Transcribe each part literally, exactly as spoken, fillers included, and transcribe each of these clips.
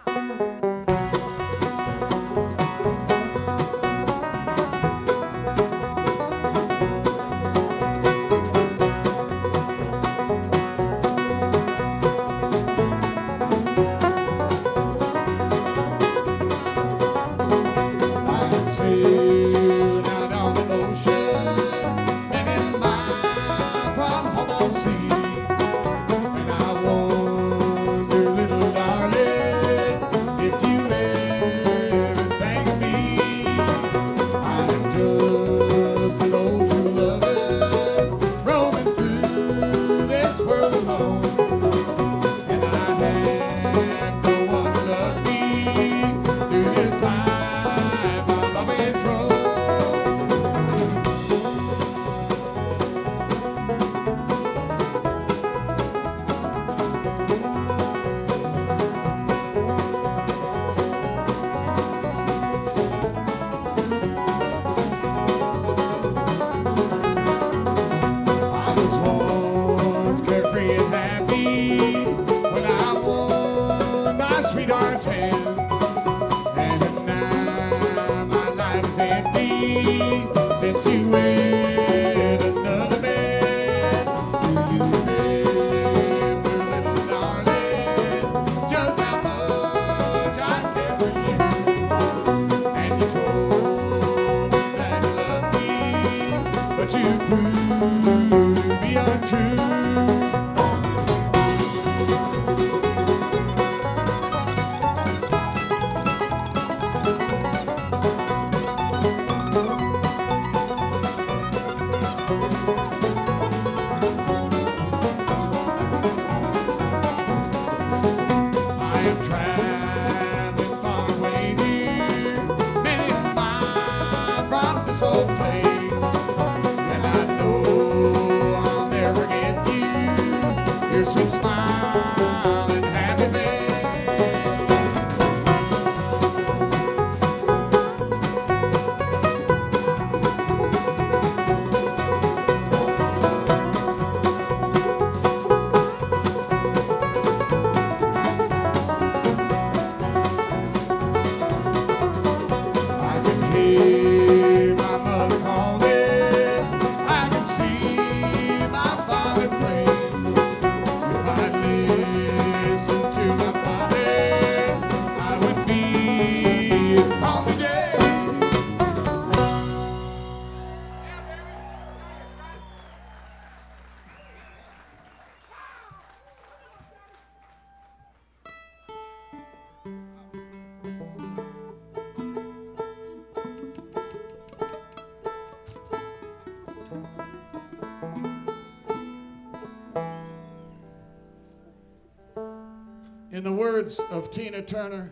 In the words of Tina Turner,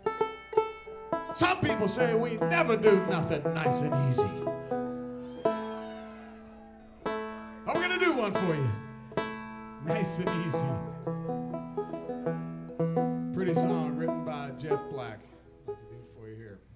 some people say we never do nothing nice and easy. I'm gonna do one for you. Nice and easy. Pretty song written by Jeff Black. I'd like to do for you here.